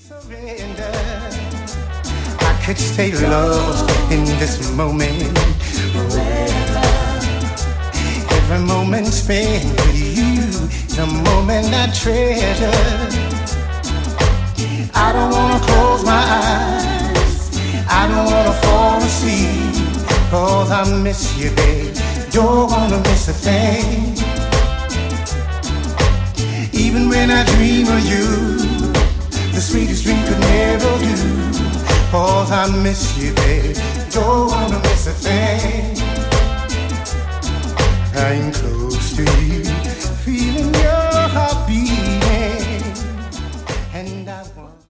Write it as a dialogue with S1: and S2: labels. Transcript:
S1: Surrender. I could stay lost in this moment forever. Every moment spent with you, the moment I treasure. I don't wanna close my eyes, I don't wanna fall asleep, 'cause I miss you, babe. Don't wanna miss a thing. Even when I dream of you, the sweetest dream could never do, 'cause I miss you, babe.